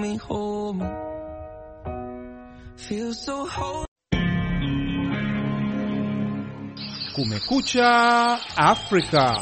me, hold me. Feel so whole. Kumekucha Afrika.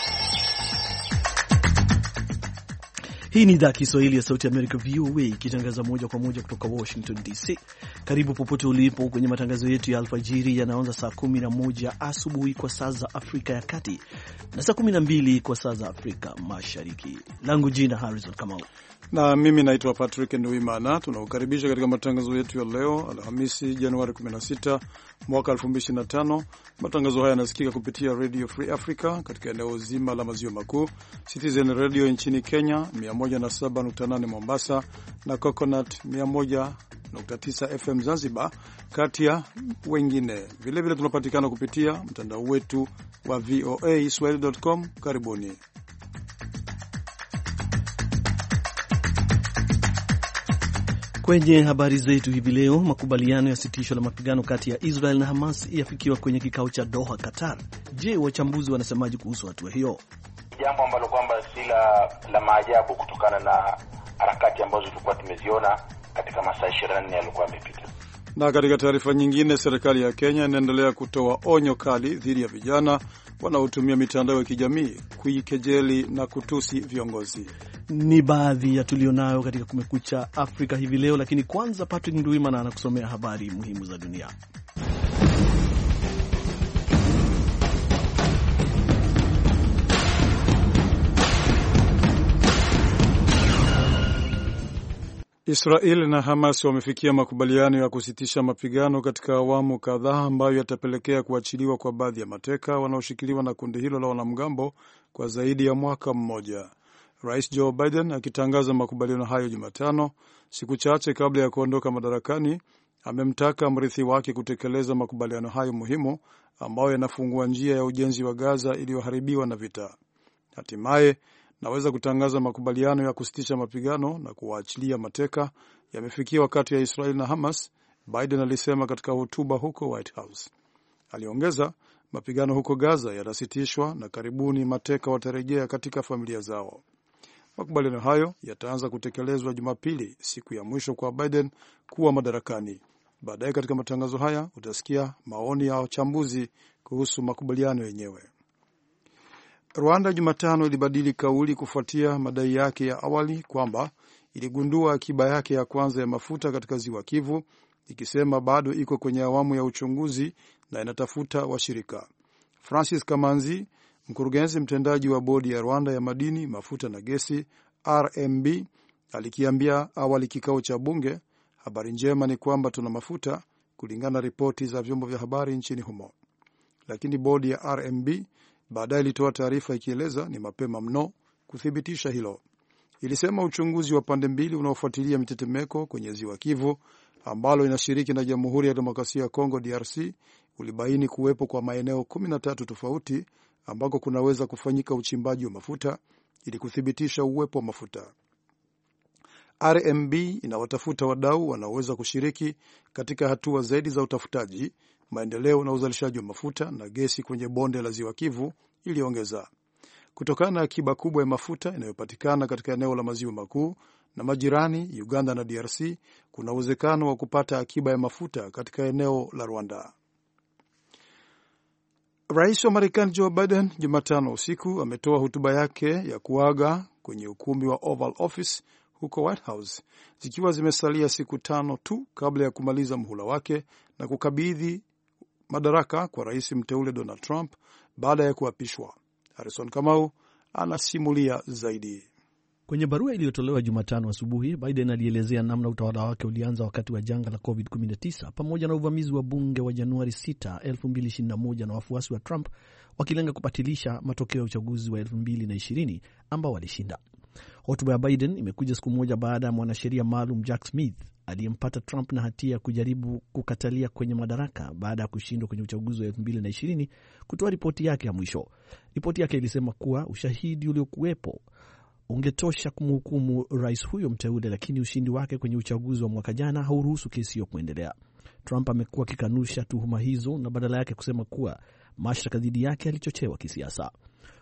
Hii ni idhaa Kiswahili ya Sauti ya Amerika, VOA, ikitangaza moja kwa moja kutoka Washington DC. Karibu popote ulipo kwenye matangazo yetu ya alfajiri yanaanza saa 11 asubuhi kwa saa za Afrika ya Kati na saa 12 kwa saa za Afrika Mashariki. Langu jina Harrison Kamau. Na mimi naitwa Patrick Nduimana. Tunakukaribisha katika matangazo yetu ya leo Alhamisi Januari 16 mwaka 2025. Matangazo haya yanasikika kupitia Radio Free Africa katika eneo zima la maziwa makuu, Citizen Radio nchini Kenya 107.8 Mombasa na Coconut 101.9 FM Zanzibar, kati ya wengine. Vile vile tunapatikana kupitia mtandao wetu wa voaswahili.com. Karibuni. Kwenye habari zetu hivi leo, makubaliano ya sitisho la mapigano kati ya Israel na Hamas yafikiwa kwenye kikao cha Doha, Qatar. Je, wachambuzi wanasemaje kuhusu hatua hiyo? Jambo ambalo kwamba si la maajabu kutokana na harakati ambazo tulikuwa tumeziona katika masaa 24 yalikuwa yamepita. Na katika taarifa nyingine, serikali ya Kenya inaendelea kutoa onyo kali dhidi ya vijana wanaotumia mitandao ya kijamii kuikejeli na kutusi viongozi. Ni baadhi ya tulionayo katika Kumekucha Afrika hivi leo, lakini kwanza Patrick Nduimana anakusomea habari muhimu za dunia. Israel na Hamas wamefikia makubaliano ya kusitisha mapigano katika awamu kadhaa ambayo yatapelekea kuachiliwa kwa baadhi ya mateka wanaoshikiliwa na kundi hilo la wanamgambo kwa zaidi ya mwaka mmoja. Rais Joe Biden akitangaza makubaliano hayo Jumatano, siku chache kabla ya kuondoka madarakani, amemtaka mrithi wake kutekeleza makubaliano hayo muhimu ambayo yanafungua njia ya ujenzi wa Gaza iliyoharibiwa na vita. Hatimaye naweza kutangaza makubaliano ya kusitisha mapigano na kuwaachilia mateka yamefikiwa kati ya Israel na Hamas, Biden alisema katika hotuba huko White House. Aliongeza, mapigano huko Gaza yatasitishwa na karibuni mateka watarejea katika familia zao. Makubaliano hayo yataanza kutekelezwa Jumapili, siku ya mwisho kwa Biden kuwa madarakani. Baadaye katika matangazo haya utasikia maoni ya wachambuzi kuhusu makubaliano yenyewe. Rwanda Jumatano ilibadili kauli kufuatia madai yake ya awali kwamba iligundua akiba yake ya kwanza ya mafuta katika ziwa Kivu, ikisema bado iko kwenye awamu ya uchunguzi na inatafuta washirika. Francis Kamanzi, mkurugenzi mtendaji wa bodi ya Rwanda ya madini, mafuta na gesi RMB, alikiambia awali kikao cha bunge, habari njema ni kwamba tuna mafuta, kulingana na ripoti za vyombo vya habari nchini humo. Lakini bodi ya RMB baadaye ilitoa taarifa ikieleza ni mapema mno kuthibitisha hilo. Ilisema uchunguzi wa pande mbili unaofuatilia mitetemeko kwenye ziwa Kivu, ambalo inashiriki na Jamhuri ya Demokrasia ya Kongo DRC, ulibaini kuwepo kwa maeneo 13 tofauti ambako kunaweza kufanyika uchimbaji wa mafuta ili kuthibitisha uwepo wa mafuta. RMB inawatafuta wadau wanaoweza kushiriki katika hatua zaidi za utafutaji, maendeleo na uzalishaji wa mafuta na gesi kwenye bonde la ziwa Kivu, iliongeza. Kutokana na akiba kubwa ya mafuta inayopatikana katika eneo la maziwa makuu na majirani Uganda na DRC, kuna uwezekano wa kupata akiba ya mafuta katika eneo la Rwanda. Rais wa Marekani Joe Biden Jumatano usiku ametoa hotuba yake ya kuaga kwenye ukumbi wa Oval Office huko White House, zikiwa zimesalia siku 5 tu kabla ya kumaliza muhula wake na kukabidhi madaraka kwa rais mteule Donald Trump baada ya kuapishwa. Harrison Kamau anasimulia zaidi. Kwenye barua iliyotolewa Jumatano asubuhi, Biden alielezea namna utawala wake ulianza wakati wa janga la COVID-19 pamoja na uvamizi wa bunge wa Januari 6, 2021 na wafuasi wa Trump wakilenga kupatilisha matokeo ya uchaguzi wa 2020 ambao walishinda. Hotuba ya Biden imekuja siku moja baada ya mwanasheria maalum Jack Smith aliyempata Trump na hatia ya kujaribu kukatalia kwenye madaraka baada ya kushindwa kwenye uchaguzi wa 2020 kutoa ripoti yake ya mwisho. Ripoti yake ilisema kuwa ushahidi uliokuwepo ungetosha kumhukumu rais huyo mteule, lakini ushindi wake kwenye uchaguzi wa mwaka jana hauruhusu kesi hiyo kuendelea. Trump amekuwa akikanusha tuhuma hizo na badala yake kusema kuwa mashtaka dhidi yake yalichochewa kisiasa.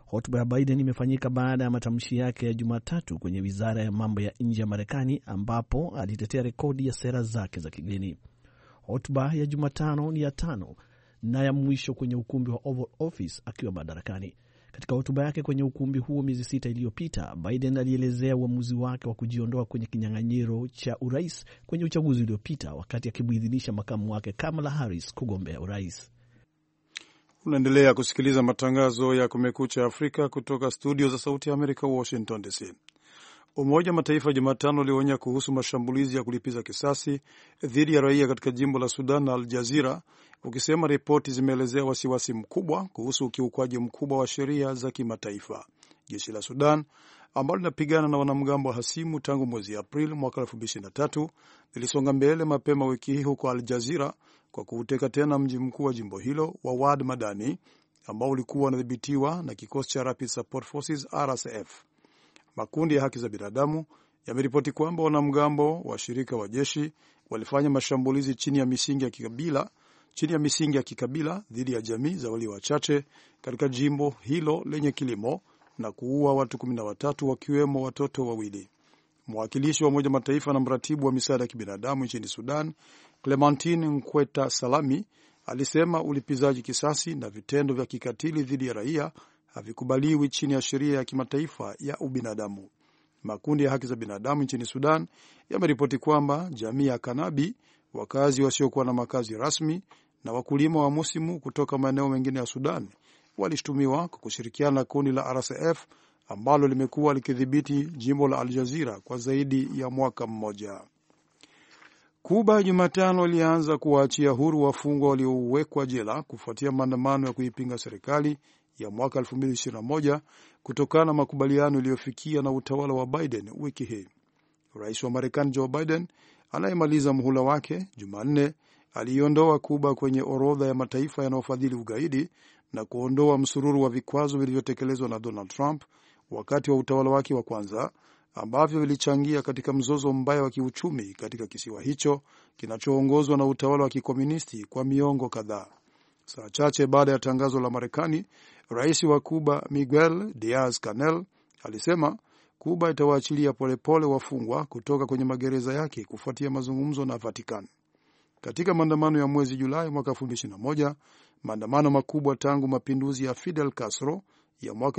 Hotuba ya Biden imefanyika baada ya matamshi yake ya Jumatatu kwenye wizara ya mambo ya nje ya Marekani, ambapo alitetea rekodi ya sera zake za kigeni. Hotuba ya Jumatano ni ya 5 na ya mwisho kwenye ukumbi wa Oval Office akiwa madarakani. Katika hotuba yake kwenye ukumbi huo miezi 6 iliyopita, Biden alielezea uamuzi wake wa kujiondoa kwenye kinyang'anyiro cha urais kwenye uchaguzi uliopita, wakati akimuidhinisha makamu wake Kamala Harris kugombea urais. Unaendelea kusikiliza matangazo ya Kumekucha Afrika kutoka studio za Sauti ya Amerika, Washington DC. Umoja wa Mataifa Jumatano ulionya kuhusu mashambulizi ya kulipiza kisasi dhidi ya raia katika jimbo la Sudan na Al Jazeera, ukisema ripoti zimeelezea wasiwasi mkubwa kuhusu ukiukwaji mkubwa wa sheria za kimataifa. Jeshi la Sudan ambalo linapigana na wanamgambo hasimu tangu mwezi Aprili mwaka 2023 lilisonga mbele mapema wiki hii huko Al Jazeera kwa kuuteka tena mji mkuu wa jimbo hilo wa Wad Madani ambao ulikuwa unadhibitiwa na kikosi cha Rapid Support Forces RSF. Makundi ya haki za binadamu yameripoti kwamba wanamgambo washirika wa jeshi walifanya mashambulizi chini ya misingi ya kikabila dhidi ya jamii za walio wachache katika jimbo hilo lenye kilimo na kuua watu 13 wakiwemo watoto 2. Mwakilishi wa Umoja Mataifa na mratibu wa misaada ya kibinadamu nchini Sudan, Clementine Nkweta Salami, alisema ulipizaji kisasi na vitendo vya kikatili dhidi ya raia havikubaliwi chini ya sheria ya kimataifa ya ubinadamu. Makundi ya haki za binadamu nchini Sudan yameripoti kwamba jamii ya Kanabi, wakazi wasiokuwa na makazi rasmi na wakulima wa musimu kutoka maeneo mengine ya Sudan, walishtumiwa kwa kushirikiana na kundi la RSF ambalo limekuwa likidhibiti jimbo la Al Jazeera kwa zaidi ya mwaka mmoja. Kuba Jumatano ilianza kuwaachia huru wafungwa waliowekwa jela kufuatia maandamano ya kuipinga serikali ya mwaka 2021 kutokana na makubaliano yaliyofikia na utawala wa Biden wiki hii. Rais wa Marekani Joe Biden anayemaliza muhula wake Jumanne aliondoa Kuba kwenye orodha ya mataifa yanayofadhili ugaidi na kuondoa msururu wa vikwazo vilivyotekelezwa na Donald Trump wakati wa utawala wake wa kwanza, ambavyo vilichangia katika mzozo mbaya wa kiuchumi katika kisiwa hicho kinachoongozwa na utawala wa kikomunisti kwa miongo kadhaa. Saa chache baada ya tangazo la Marekani, rais wa Kuba Miguel Diaz-Canel alisema Kuba itawaachilia polepole wafungwa kutoka kwenye magereza yake kufuatia mazungumzo na Vatican. Katika maandamano ya mwezi Julai mwaka 2021, maandamano makubwa tangu mapinduzi ya Fidel Castro ya mwaka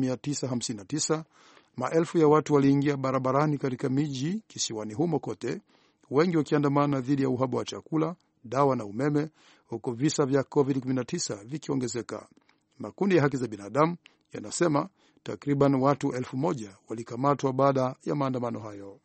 1959, maelfu ya watu waliingia barabarani katika miji kisiwani humo kote, wengi wakiandamana dhidi ya uhaba wa chakula, dawa na umeme, huku visa vya COVID-19 vikiongezeka. Makundi ya haki za binadamu yanasema takriban watu 1,000 walikamatwa baada ya maandamano hayo.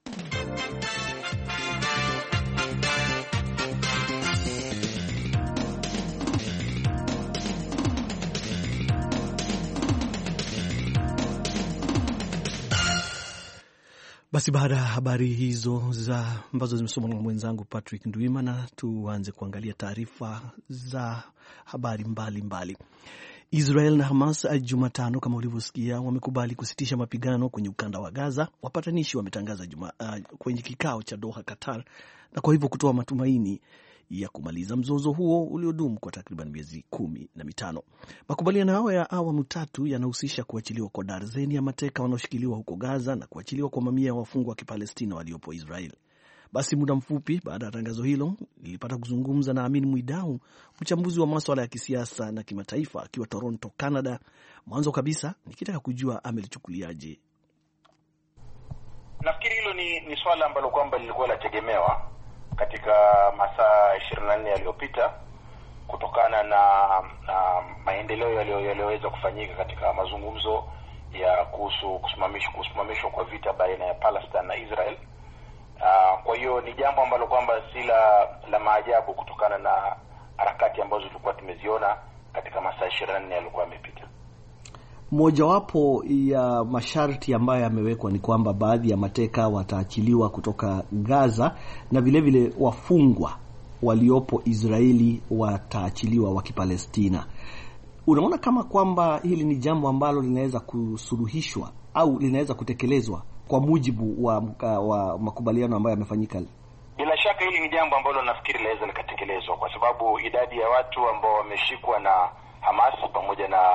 Basi baada ya habari hizo ambazo zimesomwa na mwenzangu Patrick Ndwimana, tuanze kuangalia taarifa za habari mbalimbali. Israel na Hamas Jumatano, kama ulivyosikia, wamekubali kusitisha mapigano kwenye ukanda wa Gaza. Wapatanishi wametangaza kwenye kikao cha Doha, Qatar, na kwa hivyo kutoa matumaini ya kumaliza mzozo huo uliodumu kwa takriban miezi 15. Makubaliano hayo ya awamu 3 yanahusisha kuachiliwa kwa darzeni ya mateka wanaoshikiliwa huko Gaza na kuachiliwa kwa mamia ya wafungwa wa Kipalestina waliopo Israel. Basi muda mfupi baada ya tangazo hilo, nilipata kuzungumza na Amin Mwidau, mchambuzi wa masuala ya kisiasa na kimataifa, akiwa Toronto, Canada. Mwanzo kabisa nikitaka kujua amelichukuliaje. Nafikiri hilo ni swala ambalo kwamba lilikuwa lategemewa katika masaa 24 yaliyopita kutokana na maendeleo yaliyoweza kufanyika katika mazungumzo ya kuhusu kusimamishwa kwa vita baina ya Palestina na Israel. Kwa hiyo ni jambo ambalo kwamba si la maajabu kutokana na harakati ambazo tulikuwa tumeziona katika masaa 24 yaliokuwa yamepita. Mojawapo ya masharti ambayo yamewekwa ni kwamba baadhi ya mateka wataachiliwa kutoka Gaza na vilevile wafungwa waliopo Israeli wataachiliwa wa Kipalestina. Unaona kama kwamba hili ni jambo ambalo linaweza kusuluhishwa au linaweza kutekelezwa kwa mujibu wa makubaliano ambayo yamefanyika? Bila shaka hili ni jambo ambalo nafikiri linaweza likatekelezwa, kwa sababu idadi ya watu ambao wameshikwa na Hamas pamoja na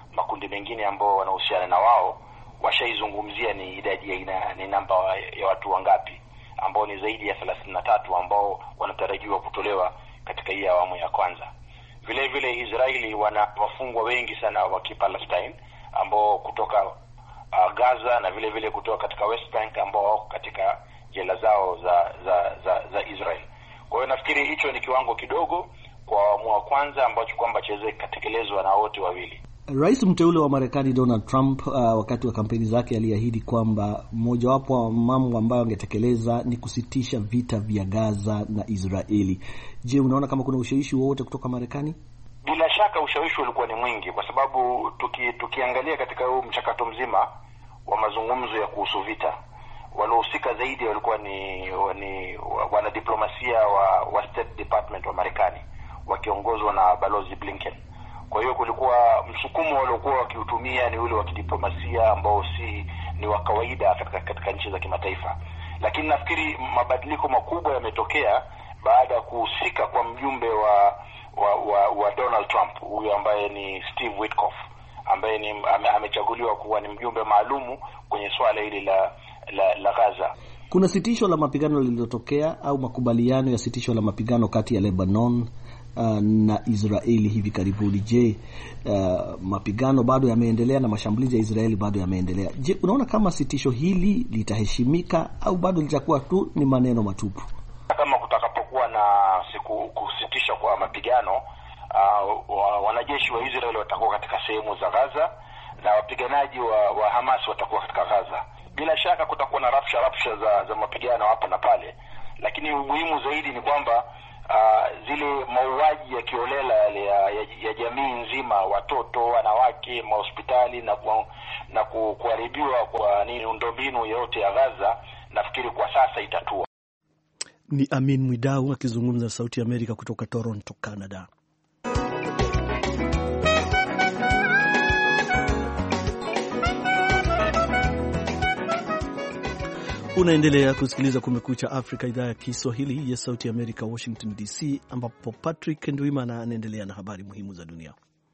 makundi mengine ambao wanahusiana na wao washaizungumzia ni idadi ni namba ya watu wangapi ambao ni zaidi ya 33 ambao wanatarajiwa kutolewa katika hii awamu ya kwanza. Vile vile Israeli wana wafungwa wengi sana wa Palestine ambao kutoka Gaza na vile vile kutoka katika West Bank ambao wako katika jela zao za Israel. Kwa hiyo nafikiri hicho ni kiwango kidogo kwa awamu ya kwanza ambacho kwamba chaweze kutekelezwa na wote wawili. Rais mteule wa Marekani Donald Trump wakati wa kampeni zake aliahidi kwamba mojawapo wa mambo ambayo angetekeleza ni kusitisha vita vya Gaza na Israeli. Je, unaona kama kuna ushawishi wowote kutoka Marekani? Bila shaka ushawishi ulikuwa ni mwingi, kwa sababu tukiangalia katika huu mchakato mzima wa mazungumzo ya kuhusu vita, waliohusika zaidi walikuwa ni wanadiplomasia wa State Department wa Marekani wakiongozwa na Balozi Blinken. Kwa hiyo kulikuwa msukumo waliokuwa wakiutumia ni ule wa kidiplomasia ambao ni wa kawaida katika nchi za kimataifa. Lakini nafikiri mabadiliko makubwa yametokea baada ya kuhusika kwa mjumbe wa Donald Trump, huyu ambaye ni Steve Witkoff, ambaye amechaguliwa kuwa ni mjumbe maalumu kwenye swala hili la Gaza. Kuna sitisho la mapigano lililotokea au makubaliano ya sitisho la mapigano kati ya Lebanon na Israeli hivi karibuni. Je, mapigano bado yameendelea na mashambulizi ya Israeli bado yameendelea. Je, unaona kama sitisho hili litaheshimika au bado litakuwa tu ni maneno matupu? Kama kutakapokuwa na kusitisha kwa mapigano, wanajeshi wa Israeli watakuwa katika sehemu za Gaza na wapiganaji wa Hamas watakuwa katika Gaza. Bila shaka kutakuwa na rapsha za mapigano hapa na pale, lakini muhimu zaidi ni kwamba zile mauaji ya kiolela ya jamii nzima, watoto, wanawake, mahospitali na kuharibiwa kwa miundombinu yote ya Gaza, nafikiri kwa sasa itatua. Ni Amin Mwidau akizungumza na Sauti ya Amerika kutoka Toronto, Canada. Unaendelea kusikiliza Kumekucha Afrika, idhaa ya Kiswahili ya Sauti ya Amerika, Washington DC, ambapo Patrick Ndwimana anaendelea na habari muhimu za dunia.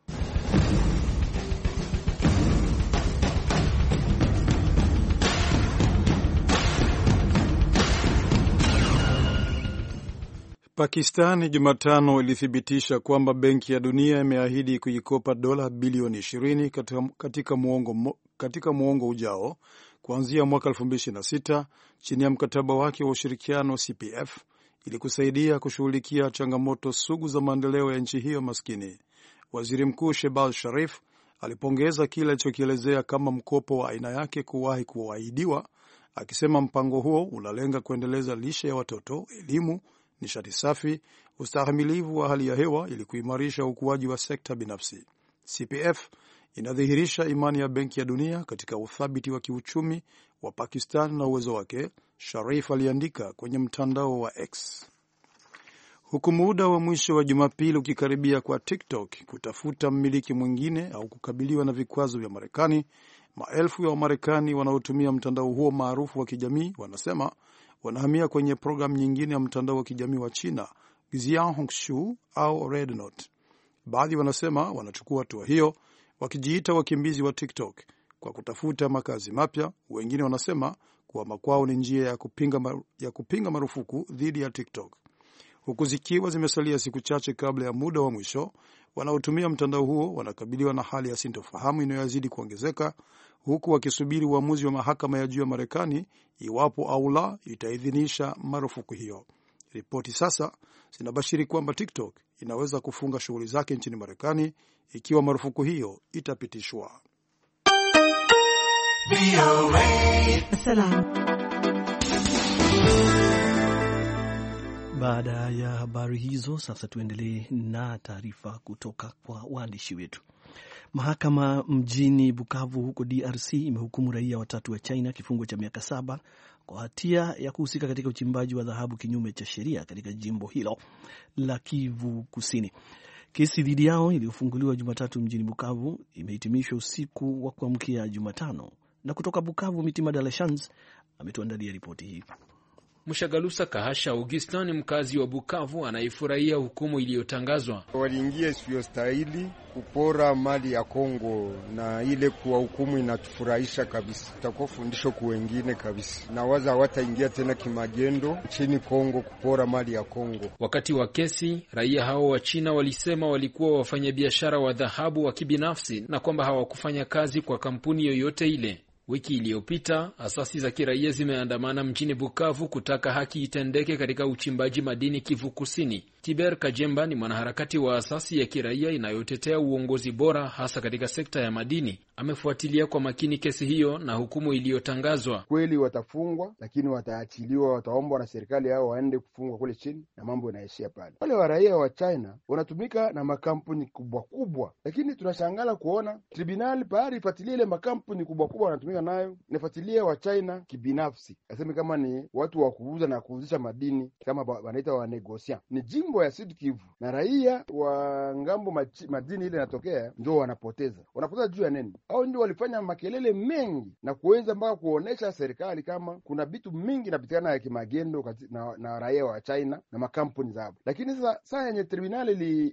Pakistani Jumatano ilithibitisha kwamba Benki ya Dunia imeahidi kuikopa dola bilioni 20 katika muongo ujao kuanzia mwaka 2026 chini ya mkataba wake wa ushirikiano CPF ili kusaidia kushughulikia changamoto sugu za maendeleo ya nchi hiyo maskini. Waziri Mkuu Shehbaz Sharif alipongeza kile alichokielezea kama mkopo wa aina yake kuwahi kuahidiwa, akisema mpango huo unalenga kuendeleza lishe ya watoto, elimu, nishati safi, ustahimilivu wa hali ya hewa ili kuimarisha ukuaji wa sekta binafsi. CPF inadhihirisha imani ya Benki ya Dunia katika uthabiti wa kiuchumi wa Pakistan na uwezo wake, Sharif aliandika kwenye mtandao wa X. Huku muda wa mwisho wa Jumapili ukikaribia kwa TikTok kutafuta mmiliki mwingine au kukabiliwa na vikwazo vya Marekani, maelfu ya Wamarekani wanaotumia mtandao huo maarufu wa kijamii wanasema wanahamia kwenye programu nyingine ya mtandao wa kijamii wa China, Xiaohongshu au Red Note. Baadhi wanasema wanachukua hatua hiyo wakijiita wakimbizi wa TikTok kwa kutafuta makazi mapya. Wengine wanasema kuwa makwao ni njia ya kupinga marufuku dhidi ya TikTok. Huku zikiwa zimesalia siku chache kabla ya muda wa mwisho, wanaotumia mtandao huo wanakabiliwa na hali ya sintofahamu inayozidi kuongezeka, huku wakisubiri uamuzi wa mahakama ya juu ya Marekani iwapo au la itaidhinisha marufuku hiyo. Ripoti sasa zinabashiri kwamba TikTok inaweza kufunga shughuli zake nchini Marekani ikiwa marufuku hiyo itapitishwa. Baada ya habari hizo, sasa tuendelee na taarifa kutoka kwa waandishi wetu. Mahakama mjini Bukavu huko DRC imehukumu raia watatu wa China kifungo cha miaka 7 kwa hatia ya kuhusika katika uchimbaji wa dhahabu kinyume cha sheria katika jimbo hilo la Kivu Kusini. Kesi dhidi yao iliyofunguliwa Jumatatu mjini Bukavu imehitimishwa usiku wa kuamkia Jumatano. Na kutoka Bukavu, Mitima de la Chance ametuandalia ripoti hii. Mshagalusa Kahasha Augustin ni mkazi wa Bukavu anayefurahia hukumu iliyotangazwa. Waliingia isiyostahili kupora mali ya Kongo, na ile kwa hukumu inatufurahisha kabisa. Itakuwa fundisho kwa wengine kabisa, na waza hawataingia tena kimagendo nchini Kongo kupora mali ya Kongo. Wakati wa kesi, raia hao wa China walisema walikuwa wafanyabiashara wa dhahabu wa kibinafsi na kwamba hawakufanya kazi kwa kampuni yoyote ile. Wiki iliyopita, asasi za kiraia zimeandamana mjini Bukavu kutaka haki itendeke katika uchimbaji madini Kivu Kusini. Tiber Kajemba ni mwanaharakati wa asasi ya kiraia inayotetea uongozi bora hasa katika sekta ya madini. Amefuatilia kwa makini kesi hiyo na hukumu iliyotangazwa. Kweli watafungwa, lakini wataachiliwa, wataombwa na serikali yao waende kufungwa kule chini na mambo yanaishia pale. Wale wa raia wa China wanatumika na makampuni kubwa kubwa, lakini tunashangala kuona tribunal pahali ifuatilie ile makampuni kubwa kubwa wanatumika nayo, inafuatilia wa China kibinafsi. Aseme kama ni watu wa kuuza na kuuzisha madini, kama wanaita wa negociant. Ni jimbo ya Sud Kivu, na raia wa ngambo madini ile inatokea ndio wanapoteza juu ya nini? Au ndio walifanya makelele mengi na kuweza mpaka kuonesha serikali kama kuna vitu mingi napitikana ya kimagendo na raia wa China na makampuni zao. Lakini sasa yenye tribunal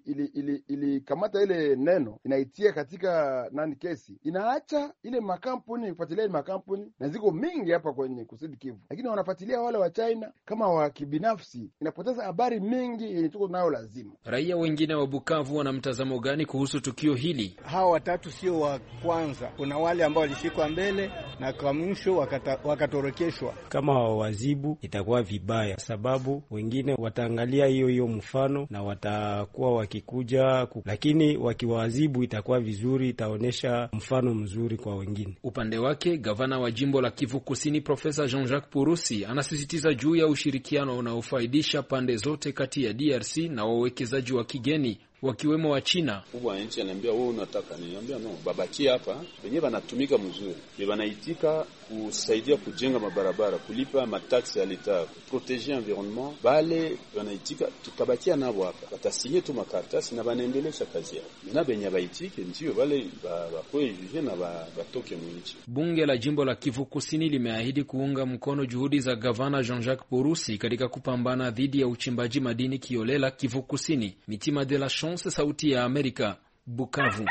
ili kamata ile neno inaitia katika kesi, inaacha ile makampuni kufuatilia ile makampuni, na ziko mingi hapa kwenye Sud Kivu, lakini wanafuatilia wale wa China kama wa kibinafsi. Inapoteza habari mingi yenye tuko nayo lazima. Raia wengine wa Bukavu wana mtazamo gani kuhusu tukio hili? Hawa watatu sio wa kwanza. Kuna wale ambao walishikwa mbele na kwa mwisho wakatorokeshwa. Kama wawazibu itakuwa vibaya, sababu wengine wataangalia hiyo mfano na watakuwa wakikuja, lakini wakiwazibu itakuwa vizuri, itaonesha mfano mzuri kwa wengine. Upande wake, gavana wa jimbo la Kivu Kusini Profesa Jean-Jacques Purusi anasisitiza juu ya ushirikiano unaofaidisha pande zote kati ya DRC na wawekezaji wa kigeni wakiwemo wa China. Kubwa nchi ananiambia wewe unataka nini? Niambia no, babaki hapa wenyewe wanatumika mzuri. Wanaitika kusaidia kujenga mabarabara, kulipa mataksi ya leta, proteger environnement. Bale wanaitika tutabakia nabo hapa. Watasinye tu makaratasi na wanaendelesha kazi yao. Na benye baitike ndio wale bakwe na batoke mwinchi. Bunge la jimbo la Kivu Kusini limeahidi kuunga mkono juhudi za gavana Jean-Jacques Purusi katika kupambana dhidi ya uchimbaji madini kiolela Kivu Kusini. Mitima de la Chance, Sauti ya Amerika, Bukavu.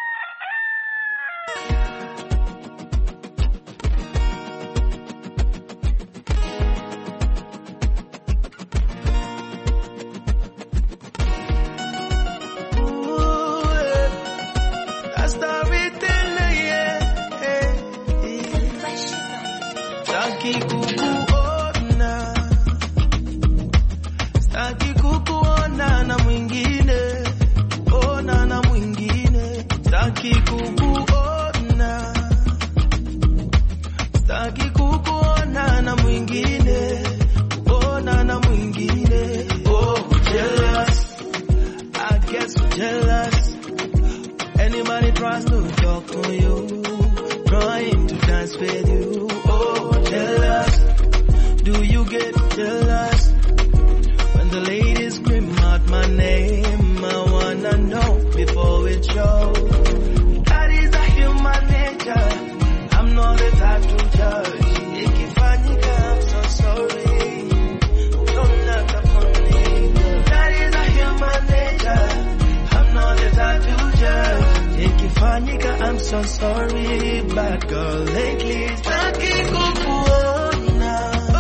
I'm so sorry, bad girl lately. Staki kukuona,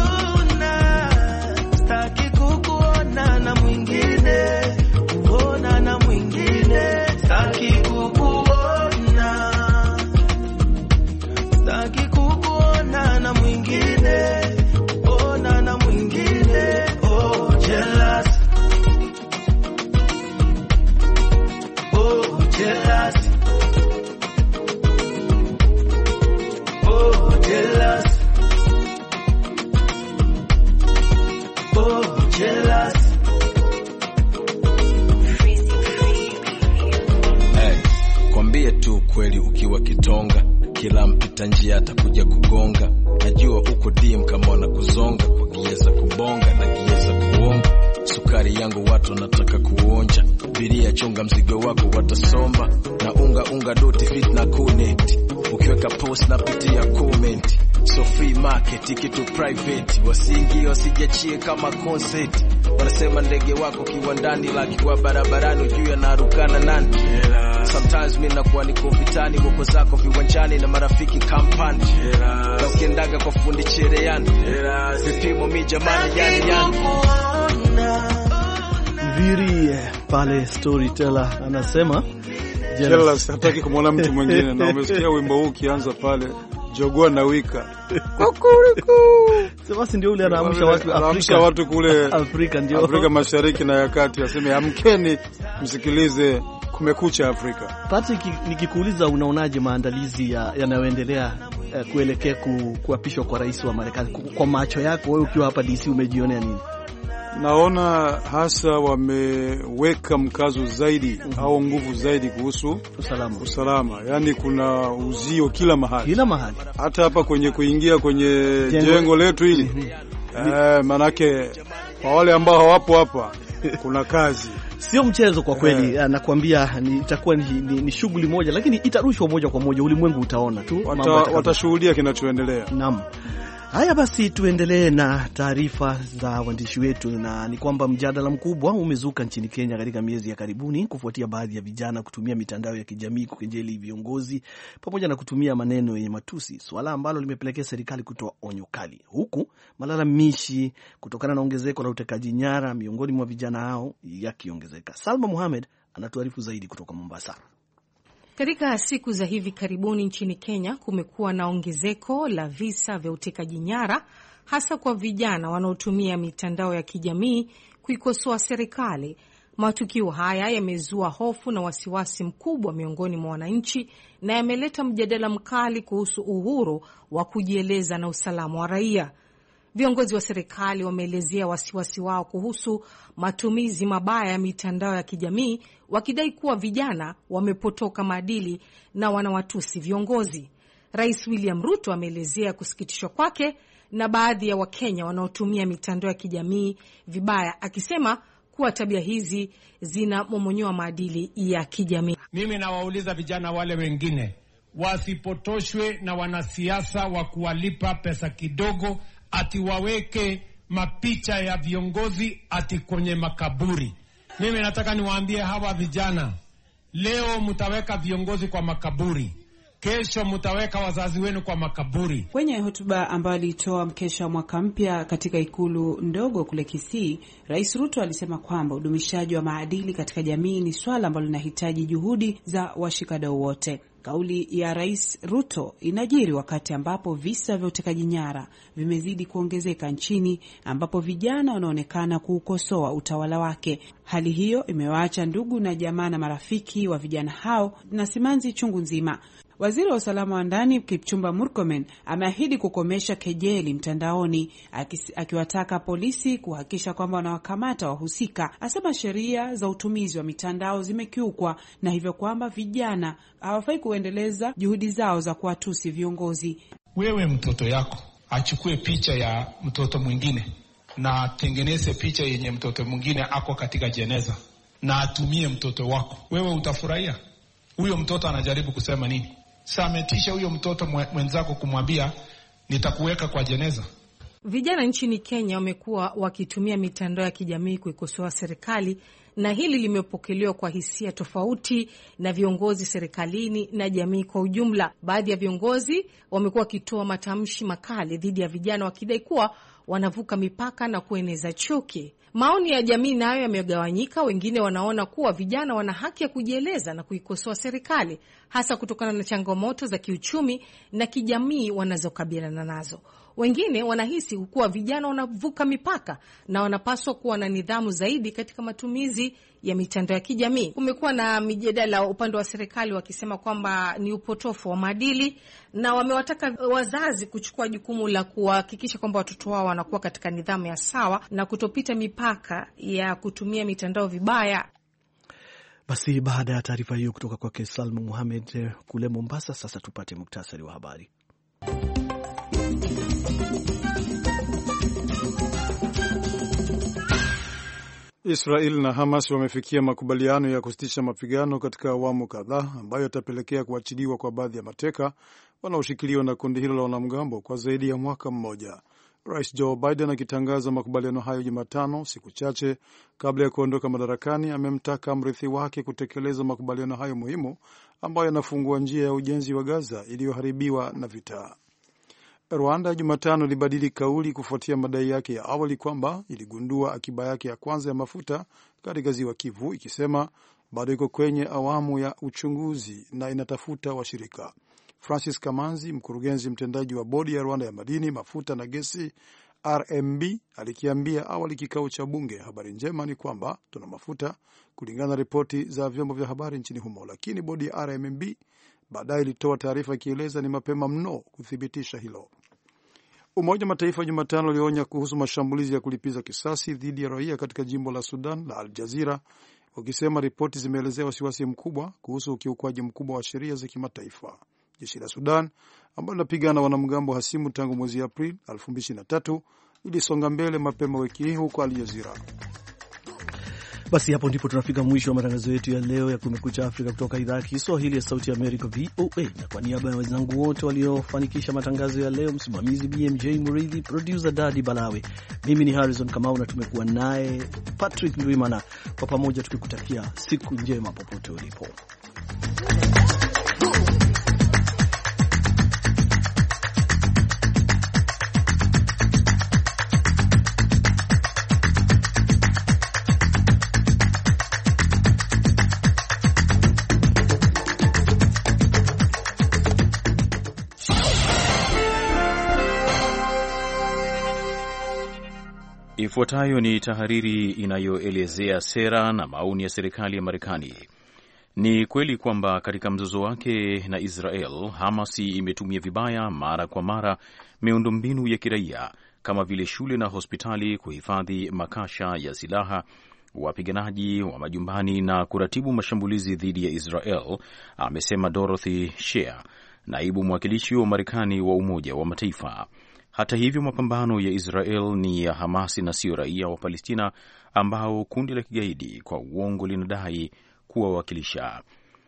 staki kukuona na mwingine, kuona na mwingine. Staki kukuona, staki kukuona na mwingine, kuona na mwingine. Oh, jealous, oh, jealous. Kwambie tu kweli ukiwa kitonga, kila mpita njia atakuja kugonga. Najua uko dim kama wanakuzonga, kwa gieza kubonga na gieza kuonga. Sukari yangu watu nataka kuonja, biria chunga mzigo wako watasomba. Na unga doti fit na connect, ukiweka post na pitia comment. so free market kitu private, wasiingie wasijachie kama concert. Wanasema ndege wako kiwandani, lakiwa barabarani juu yanarukana nani. Sometimes mimi nakuwa niko vitani, wako zako viwanjani na marafiki kampani. Na ukiendaga kwa fundi cherehani, vipimo mi jamani yani. Mviri pale storyteller anasema jealous, hataki kumwona mtu mwingine. Na umesikia wimbo huu ukianza pale, jogoo na wika kukuruku. Sasa ndio ule anaamsha watu Afrika, watu kule Afrika, ndio Afrika Mashariki na ya Kati, aseme amkeni msikilize Kumekucha Afrika. Patrick, nikikuuliza unaonaje maandalizi yanayoendelea kuelekea kuapishwa kwa rais wa Marekani? Kwa macho yako wewe ukiwa hapa DC umejionea nini? Naona hasa wameweka mkazo zaidi au nguvu zaidi kuhusu usalama. Yaani kuna uzio kila mahali. Hata hapa kwenye kuingia kwenye jengo letu hili. Manake kwa wale ambao hawapo hapa kuna kazi. Sio mchezo kwa kweli. Nakwambia itakuwa ni shughuli moja, lakini itarushwa moja kwa moja, ulimwengu utaona tu. Watashuhudia kinachoendelea. Naam. Haya basi, tuendelee na taarifa za waandishi wetu, na ni kwamba mjadala mkubwa umezuka nchini Kenya katika miezi ya karibuni kufuatia baadhi ya vijana kutumia mitandao ya kijamii kukejeli viongozi pamoja na kutumia maneno yenye matusi, swala ambalo limepelekea serikali kutoa onyo kali, huku malalamishi kutokana na ongezeko la utekaji nyara miongoni mwa vijana hao yakiongezeka. Salma Mohamed anatuarifu zaidi kutoka Mombasa. Katika siku za hivi karibuni nchini Kenya kumekuwa na ongezeko la visa vya utekaji nyara, hasa kwa vijana wanaotumia mitandao ya kijamii kuikosoa serikali. Matukio haya yamezua hofu na wasiwasi mkubwa miongoni mwa wananchi na yameleta mjadala mkali kuhusu uhuru wa kujieleza na usalama wa raia. Viongozi wa serikali wameelezea wasiwasi wao kuhusu matumizi mabaya ya mitandao ya kijamii, wakidai kuwa vijana wamepotoka maadili na wanawatusi viongozi. Rais William Ruto ameelezea kusikitishwa kwake na baadhi ya Wakenya wanaotumia mitandao ya kijamii vibaya, akisema kuwa tabia hizi zinamomonyoa maadili ya kijamii. Mimi nawauliza vijana wale wengine wasipotoshwe na wanasiasa wa kuwalipa pesa kidogo ati waweke mapicha ya viongozi ati kwenye makaburi. Mimi nataka niwaambie hawa vijana, leo mtaweka viongozi kwa makaburi, kesho mtaweka wazazi wenu kwa makaburi. Kwenye hotuba ambayo alitoa mkesha mwaka mpya katika ikulu ndogo kule Kisii, Rais Ruto alisema kwamba udumishaji wa maadili katika jamii ni swala ambalo linahitaji juhudi za washikadau wote. Kauli ya Rais Ruto inajiri wakati ambapo visa vya utekaji nyara vimezidi kuongezeka nchini, ambapo vijana wanaonekana kuukosoa utawala wake. Hali hiyo imewaacha ndugu na jamaa na marafiki wa vijana hao na simanzi chungu nzima. Waziri wa usalama wa ndani Kipchumba Murkomen ameahidi kukomesha kejeli mtandaoni, akiwataka polisi kuhakikisha kwamba wanawakamata wahusika. Asema sheria za utumizi wa mitandao zimekiukwa na hivyo kwamba vijana hawafai kuendeleza juhudi zao za kuwatusi viongozi. Wewe mtoto yako achukue picha ya mtoto mwingine na atengeneze picha yenye mtoto mwingine ako katika jeneza na atumie mtoto wako, wewe utafurahia? Huyo mtoto anajaribu kusema nini? Sametisha huyo mtoto mwenzako kumwambia nitakuweka kwa jeneza. Vijana nchini Kenya wamekuwa wakitumia mitandao ya kijamii kuikosoa serikali, na hili limepokelewa kwa hisia tofauti na viongozi serikalini na jamii kwa ujumla. Baadhi ya viongozi wamekuwa wakitoa matamshi makali dhidi ya vijana, wakidai kuwa wanavuka mipaka na kueneza chuki. Maoni ya jamii nayo yamegawanyika. Wengine wanaona kuwa vijana wana haki ya kujieleza na kuikosoa serikali, hasa kutokana na changamoto za kiuchumi na kijamii wanazokabiliana nazo. Wengine wanahisi kuwa vijana wanavuka mipaka na wanapaswa kuwa na nidhamu zaidi katika matumizi ya mitandao ya kijamii. Kumekuwa na mijadala upande wa serikali wakisema kwamba ni upotofu wa maadili, na wamewataka wazazi kuchukua jukumu la kuhakikisha kwamba watoto wao wanakuwa katika nidhamu ya sawa na kutopita mipaka ya kutumia mitandao vibaya. Basi baada ya taarifa hiyo kutoka kwake Salma Mohamed kule Mombasa, sasa tupate muktasari wa habari. Israel na Hamas wamefikia makubaliano ya kusitisha mapigano katika awamu kadhaa ambayo yatapelekea kuachiliwa kwa baadhi ya mateka wanaoshikiliwa na kundi hilo la wanamgambo kwa zaidi ya mwaka mmoja. Rais Joe Biden akitangaza makubaliano hayo Jumatano, siku chache kabla ya kuondoka madarakani, amemtaka mrithi wake kutekeleza makubaliano hayo muhimu ambayo yanafungua njia ya ujenzi wa Gaza iliyoharibiwa na vita. Rwanda Jumatano ilibadili kauli kufuatia madai yake ya awali kwamba iligundua akiba yake ya kwanza ya mafuta katika ziwa Kivu, ikisema bado iko kwenye awamu ya uchunguzi na inatafuta washirika. Francis Kamanzi, mkurugenzi mtendaji wa bodi ya Rwanda ya madini, mafuta na gesi RMB, alikiambia awali kikao cha bunge, habari njema ni kwamba tuna mafuta kulingana na ripoti za vyombo vya habari nchini humo, lakini bodi ya RMB baadaye ilitoa taarifa ikieleza ni mapema mno kuthibitisha hilo. Umoja wa Mataifa Jumatano ulionya kuhusu mashambulizi ya kulipiza kisasi dhidi ya raia katika jimbo la Sudan la Al Jazira, wakisema ripoti zimeelezea wasiwasi mkubwa kuhusu ukiukwaji mkubwa wa sheria za kimataifa. Jeshi la Sudan ambalo linapigana na wanamgambo hasimu tangu mwezi Aprili 2023 ilisonga mbele mapema wiki hii huko Al Jazira. Basi hapo ndipo tunafika mwisho wa matangazo yetu ya leo ya Kumekucha Afrika kutoka idhaa ya Kiswahili ya Sauti ya Amerika, VOA. Na kwa niaba ya wenzangu wote waliofanikisha matangazo ya leo, msimamizi BMJ Muridhi, producer Dadi Balawe, mimi ni Harrison Kamau na tumekuwa naye Patrick Ndwimana, kwa pamoja tukikutakia siku njema popote ulipo. Ifuatayo ni tahariri inayoelezea sera na maoni ya serikali ya Marekani. Ni kweli kwamba katika mzozo wake na Israel, Hamas imetumia vibaya mara kwa mara miundombinu ya kiraia kama vile shule na hospitali kuhifadhi makasha ya silaha, wapiganaji wa majumbani na kuratibu mashambulizi dhidi ya Israel, amesema Dorothy Shea, naibu mwakilishi wa Marekani wa Umoja wa Mataifa. Hata hivyo, mapambano ya Israel ni ya Hamasi na sio raia wa Palestina ambao kundi la kigaidi kwa uongo linadai kuwawakilisha.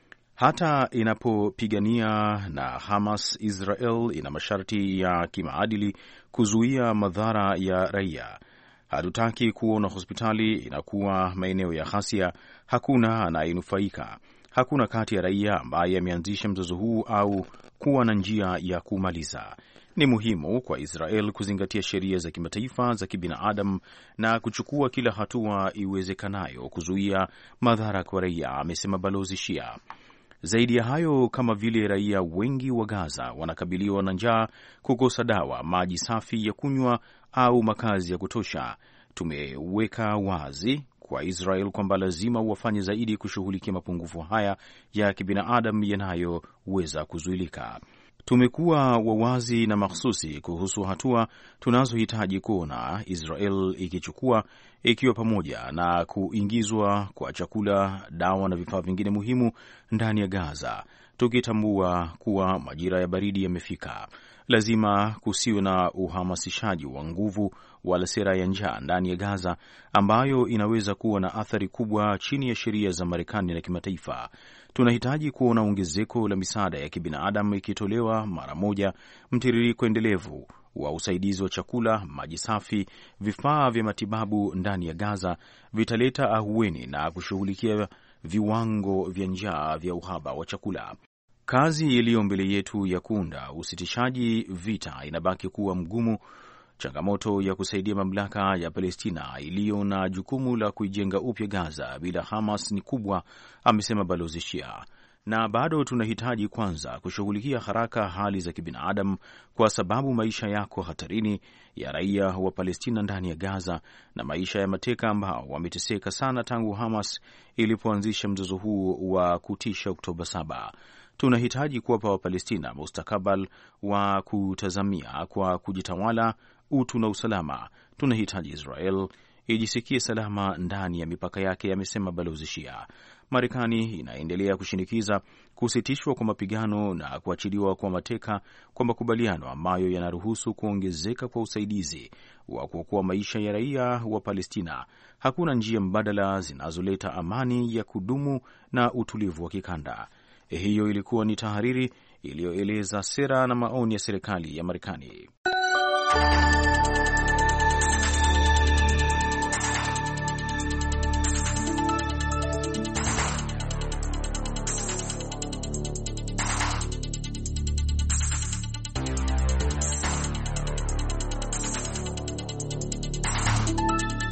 Hata inapopigania na Hamas, Israel ina masharti ya kimaadili kuzuia madhara ya raia. Hatutaki kuona hospitali inakuwa maeneo ya ghasia. Hakuna anayenufaika. Hakuna kati ya raia ambaye ameanzisha mzozo huu au kuwa na njia ya kumaliza. Ni muhimu kwa Israel kuzingatia sheria za kimataifa za kibinadamu na kuchukua kila hatua iwezekanayo kuzuia madhara kwa raia, amesema Balozi Shia. Zaidi ya hayo, kama vile raia wengi wa Gaza wanakabiliwa na njaa, kukosa dawa, maji safi ya kunywa au makazi ya kutosha, tumeweka wazi kwa Israel kwamba lazima wafanye zaidi kushughulikia mapungufu haya ya kibinadamu yanayoweza kuzuilika. Tumekuwa wawazi na mahsusi kuhusu hatua tunazohitaji kuona Israel ikichukua, ikiwa pamoja na kuingizwa kwa chakula, dawa na vifaa vingine muhimu ndani ya Gaza, tukitambua kuwa majira ya baridi yamefika. Lazima kusiwe na uhamasishaji wa nguvu wala sera ya njaa ndani ya Gaza ambayo inaweza kuwa na athari kubwa chini ya sheria za Marekani na kimataifa. Tunahitaji kuona ongezeko la misaada ya kibinadamu ikitolewa mara moja, mtiririko endelevu wa usaidizi wa chakula, maji safi, vifaa vya matibabu ndani ya Gaza vitaleta ahueni na kushughulikia viwango vya njaa vya uhaba wa chakula. Kazi iliyo mbele yetu ya kuunda usitishaji vita inabaki kuwa mgumu. Changamoto ya kusaidia mamlaka ya Palestina iliyo na jukumu la kuijenga upya Gaza bila Hamas ni kubwa, amesema Balozi Shia. Na bado tunahitaji kwanza kushughulikia haraka hali za kibinadamu, kwa sababu maisha yako hatarini ya raia wa Palestina ndani ya Gaza na maisha ya mateka ambao wameteseka sana tangu Hamas ilipoanzisha mzozo huu wa kutisha Oktoba 7. Tunahitaji kuwapa Wapalestina mustakabali wa kutazamia kwa kujitawala, utu na usalama. Tunahitaji Israel ijisikie salama ndani ya mipaka yake, amesema Balozi Shia. Marekani inaendelea kushinikiza kusitishwa kwa mapigano na kuachiliwa kwa mateka kwa makubaliano ambayo yanaruhusu kuongezeka kwa usaidizi wa kuokoa maisha ya raia wa Palestina. Hakuna njia mbadala zinazoleta amani ya kudumu na utulivu wa kikanda. Hiyo ilikuwa ni tahariri iliyoeleza sera na maoni ya serikali ya Marekani.